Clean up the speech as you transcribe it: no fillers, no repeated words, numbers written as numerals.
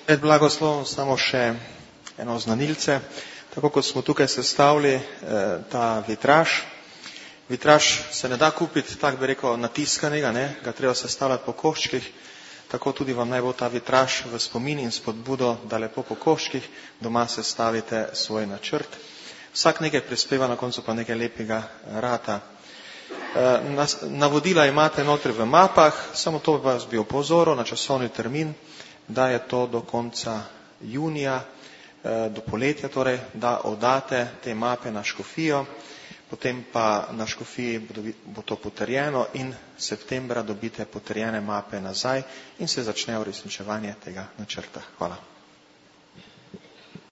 Pred blagoslovom samo še eno znanilce. Tako kot smo tukaj sestavili ta vitraž. Vitraž se ne da kupiti, tako bi rekel, natiskanega, ga treba sestavljati po koščkih. Tako tudi vam naj bo ta vitraž v spomin in spodbudo, da lepo po koščkih doma sestavite svoj načrt. Vsak nekaj prispeva, na koncu pa nekaj lepega rata. Navodila imate notri v mapah, samo to vas bi opozoril na časovni termin, da je to do konca junija, do poletja torej, da oddate te mape na škofijo, potem pa na škofiji bo to potrjeno in septembra dobite potrjene mape nazaj in se začne uresničevanje tega načrta. Hvala.